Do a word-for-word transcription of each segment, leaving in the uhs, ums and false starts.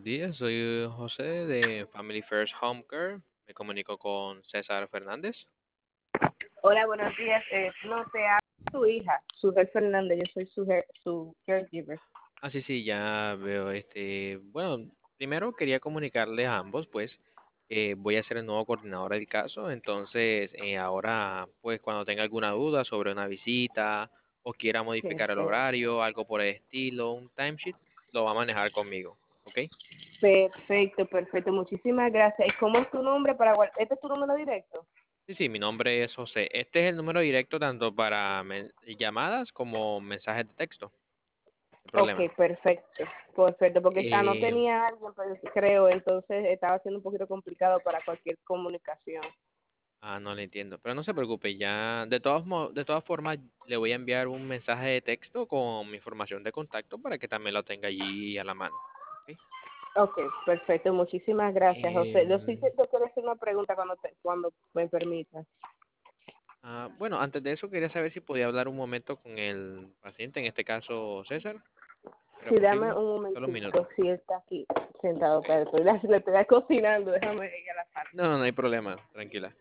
días, soy José de Family First Home Care. Me comunico con César Fernández. Hola, buenos días. Eh, no te habla su hija, Sujel Fernández. Yo soy su, her- su caregiver. Ah, sí, sí, ya veo. Este, bueno, primero quería comunicarles a ambos, pues, que voy a ser el nuevo coordinador del caso. Entonces, eh, ahora, pues, cuando tenga alguna duda sobre una visita o quiera modificar el Perfecto, horario, algo por el estilo, un timesheet, lo va a manejar conmigo, ¿ok? perfecto, perfecto. Muchísimas gracias. ¿Y cómo es tu nombre para guardar? ¿Este es tu número directo? Sí, sí, mi nombre es José. Este es el número directo tanto para men- llamadas como mensajes de texto. No hay Ok, problema. perfecto, perfecto. Porque ah, no Eh, tenía alguien, pero creo, entonces estaba siendo un poquito complicado para cualquier comunicación. ah, no le entiendo. Pero no se preocupe, ya de todas mo- de todas formas le voy a enviar un mensaje de texto con mi información de contacto para que también lo tenga allí a la mano. ¿Ok? Ok, perfecto. Muchísimas gracias, José. Yo sí Em, te te quiero hacer una pregunta cuando te, cuando me permitas. ah, bueno, antes de eso quería saber si podía hablar un momento con el paciente, en este caso César. ¿Era Sí, dame posible? un Solo un minuto. momentito. Sí, está aquí sentado, pero estoy, le estoy cocinando. Déjame ir a la sala. No, no, no hay problema, tranquila.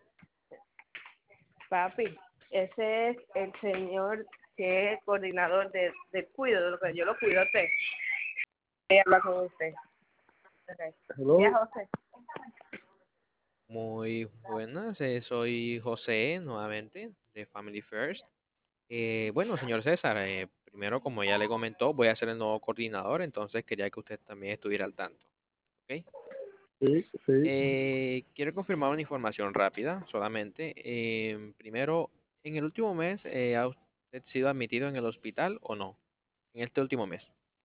Papi, ese es el señor que es coordinador de, de cuido, de lo que yo lo cuido a usted. Voy a hablar con usted. Okay. Hello. Ya, José. Muy buenas, eh, soy José nuevamente de Family First. Eh, bueno, señor César, eh, primero como ya le comentó, voy a ser el nuevo coordinador, entonces quería que usted también estuviera al tanto. ¿Ok? Sí, sí. Eh, quiero confirmar una información rápida solamente. Eh, primero, en el último mes, eh, ¿ha usted sido admitido en el hospital o no? En este último mes.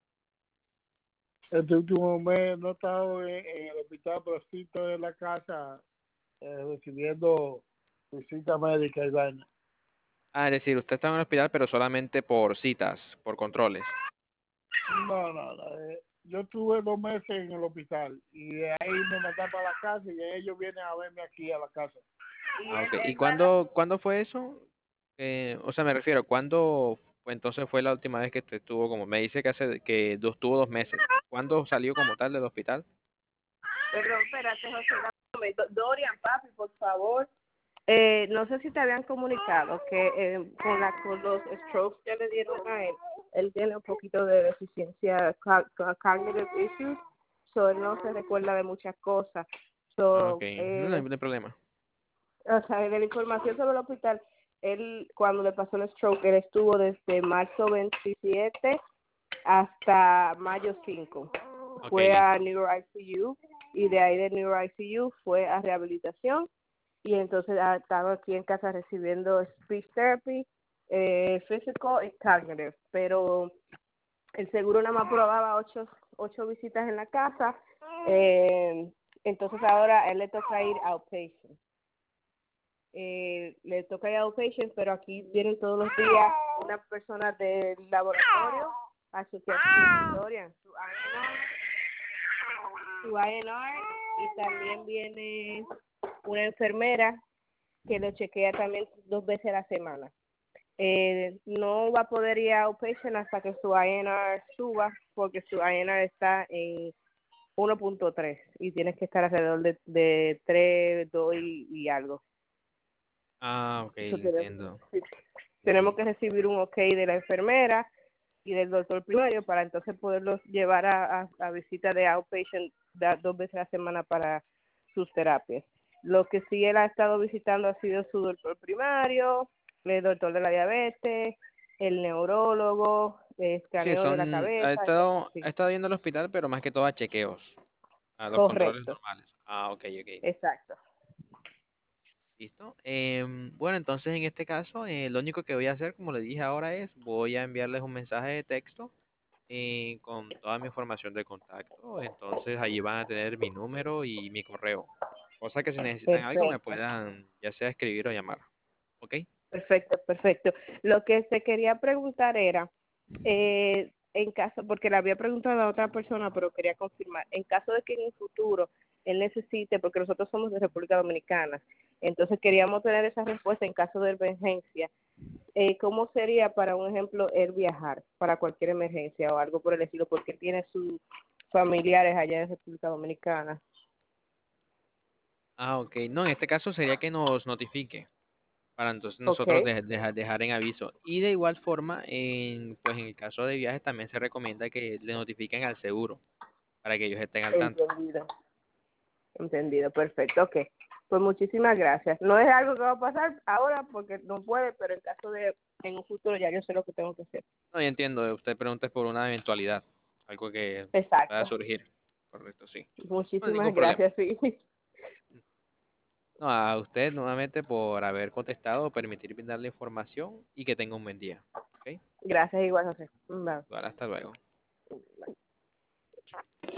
Este último mes no he estado en, en el hospital, pero sí estoy en la casa eh, recibiendo visita médica y vaina. Ah, es decir, usted está en el hospital, pero solamente por citas, por controles. No, no, no. eh, yo estuve dos meses en el hospital y de ahí me mandaron para la casa y ellos vienen a verme aquí a la casa. Ah, ok. ¿Y cuándo, cuándo fue eso? Eh, o sea, me refiero, ¿cuándo fue, entonces fue la última vez que usted estuvo como, me dice que hace, que dos, tuvo dos meses. ¿Cuándo salió como tal del hospital? Perdón, espérate, José. Dame un momento. Dorian, papi, por favor. Eh, no sé si te habían comunicado que eh, con, la, con los strokes que le dieron a él, él tiene un poquito de deficiencia, ca- ca- cognitive issues, so él no se recuerda de muchas cosas. Ah, ok. So, No, no hay eh, no hay problema. o sea, de la información sobre el hospital, él cuando le pasó el stroke, él estuvo desde marzo veintisiete hasta mayo cinco. Ok, Fue a listo. Neuro I C U y de ahí de Neuro I C U fue a rehabilitación y entonces ha estado aquí en casa recibiendo speech therapy, eh, physical y cognitive, pero el seguro nada más aprobaba ocho, ocho visitas en la casa, eh, entonces ahora a él le toca ir outpatient. Eh, le toca ir outpatient, pero aquí vienen todos los días una persona del laboratorio a chequear su historia, su I N R, su I N R, y también viene una enfermera que lo chequea también dos veces a la semana. Eh, no va a poder ir a outpatient hasta que su I N R suba, porque su I N R está en uno punto tres y tienes que estar alrededor de, de tres, dos y, y algo. Ah, ok, Eso lo tenemos, entiendo. sí, tenemos Entiendo. que recibir un ok de la enfermera y del doctor primario para entonces poderlos llevar a, a, a visita de outpatient da- dos veces a la semana para sus terapias. Lo que sí él ha estado visitando ha sido su doctor primario, el doctor de la diabetes, el neurólogo, el Sí, escaneo de la son, ha cabeza y cosas estado, ha así. estado yendo al hospital, pero más que todo a chequeos, a los controles Correcto, normales. Ah, ok, ok. exacto. Listo. Em, bueno, entonces en este caso, eh, lo único que voy a hacer, como le dije ahora, es voy a enviarles un mensaje de texto eh, con toda mi información de contacto. Entonces allí van a tener mi número y mi correo. Cosa que si necesitan algo me Perfecto. puedan ya sea escribir o llamar. ¿Ok? Perfecto, perfecto. Lo que te quería preguntar era, eh, en caso, porque le había preguntado a otra persona, pero quería confirmar, en caso de que en el futuro él necesite, porque nosotros somos de República Dominicana, entonces queríamos tener esa respuesta en caso de emergencia. Eh, ¿Cómo sería, para un ejemplo, él viajar para cualquier emergencia o algo por el estilo? Porque tiene su, familiares allá en República Dominicana. Ah, ok. No, en este caso sería que nos notifique para entonces Ok, nosotros de- deja- dejar en aviso. Y de igual forma, en, pues en el caso de viajes también se recomienda que le notifiquen al seguro para que ellos estén al tanto. entendido, entendido, perfecto, ok. Pues muchísimas gracias. No es algo que va a pasar ahora porque no puede, pero en caso de en un futuro ya yo sé lo que tengo que hacer. No, yo entiendo, usted pregunta es por una eventualidad, algo que pueda Exacto. surgir. Correcto, sí. No hay ningún Muchísimas problema. gracias, sí. No, a usted nuevamente por haber contestado, permitir brindarle información y que tenga un buen día. ¿Ok? Gracias igual, José. Bye. Bueno, hasta luego.